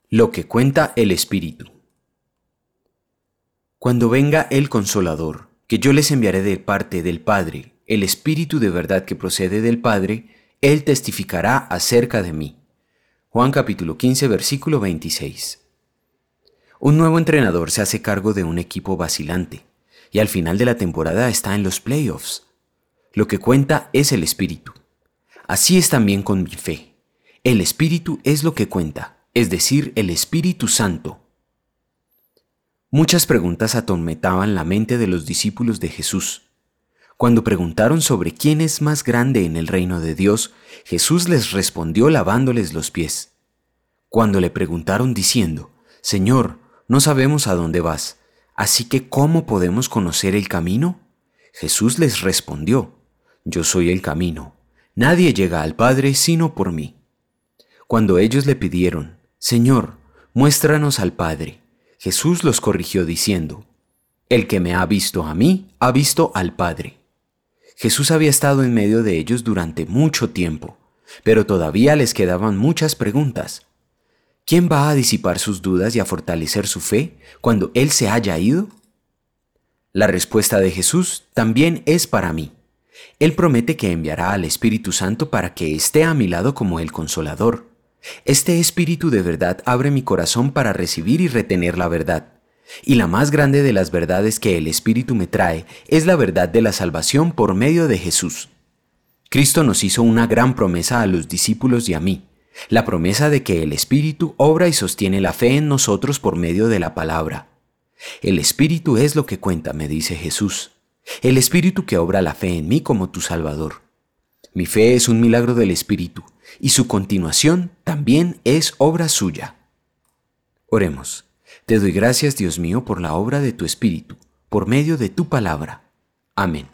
Lo que cuenta el Espíritu. Cuando venga el Consolador, que yo les enviaré de parte del Padre, el Espíritu de verdad que procede del Padre, Él testificará acerca de mí. Juan capítulo 15, versículo 26. Un nuevo entrenador se hace cargo de un equipo vacilante, y al final de la temporada está en los playoffs. Lo que cuenta es el Espíritu. Así es también con mi fe. El Espíritu es lo que cuenta, es decir, el Espíritu Santo. Muchas preguntas atormentaban la mente de los discípulos de Jesús. Cuando preguntaron sobre quién es más grande en el reino de Dios, Jesús les respondió lavándoles los pies. Cuando le preguntaron diciendo, Señor, no sabemos a dónde vas, así que ¿cómo podemos conocer el camino? Jesús les respondió, Yo soy el camino. Nadie llega al Padre sino por mí. Cuando ellos le pidieron, Señor, muéstranos al Padre, Jesús los corrigió diciendo, El que me ha visto a mí, ha visto al Padre. Jesús había estado en medio de ellos durante mucho tiempo, pero todavía les quedaban muchas preguntas. ¿Quién va a disipar sus dudas y a fortalecer su fe cuando Él se haya ido? La respuesta de Jesús también es para mí. Él promete que enviará al Espíritu Santo para que esté a mi lado como el Consolador. Este Espíritu de verdad abre mi corazón para recibir y retener la verdad. Y la más grande de las verdades que el Espíritu me trae es la verdad de la salvación por medio de Jesús. Cristo nos hizo una gran promesa a los discípulos y a mí, la promesa de que el Espíritu obra y sostiene la fe en nosotros por medio de la palabra. El Espíritu es lo que cuenta, me dice Jesús. El Espíritu que obra la fe en mí como tu Salvador. Mi fe es un milagro del Espíritu, y su continuación también es obra suya. Oremos. Te doy gracias, Dios mío, por la obra de tu Espíritu, por medio de tu palabra. Amén.